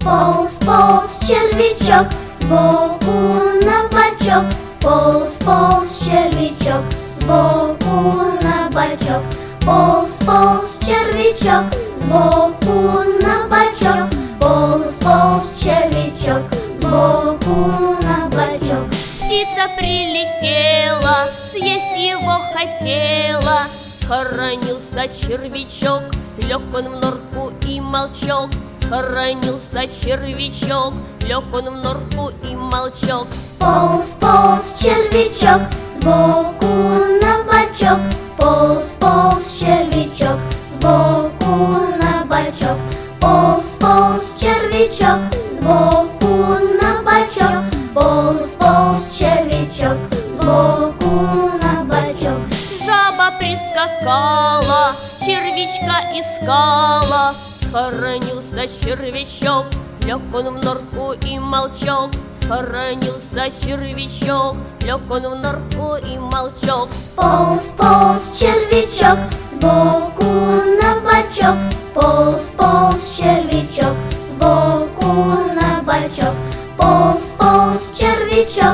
Полз, полз червячок сбоку на бочок. Полз, полз червячок сбоку на бочок. Полз, полз червячок сбоку на бочок. Полз, полз червячок сбоку на бочок. Птица прилетела, съесть его хотела. Схоронился червячок, лег он в норку и молчок. Схоронился червячок, лег он в норку и молчок. Полз, полз червячок сбоку на бочок. Полз, полз червячок сбоку на бочок. Полз, полз червячок сбоку на бочок. Полз, полз червячок сбоку на бочок. Жаба прискакала, червячка искала. Схоронился червячок, лег он в норку и молчок. Схоронился червячок, лег он в норку и молчок. Полз, полз червячок сбоку на бочок. Полз, полз червячок сбоку на бочок. Полз, полз червячок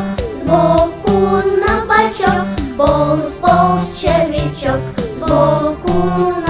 сбоку на бочок. Полз, полз червячок сбоку на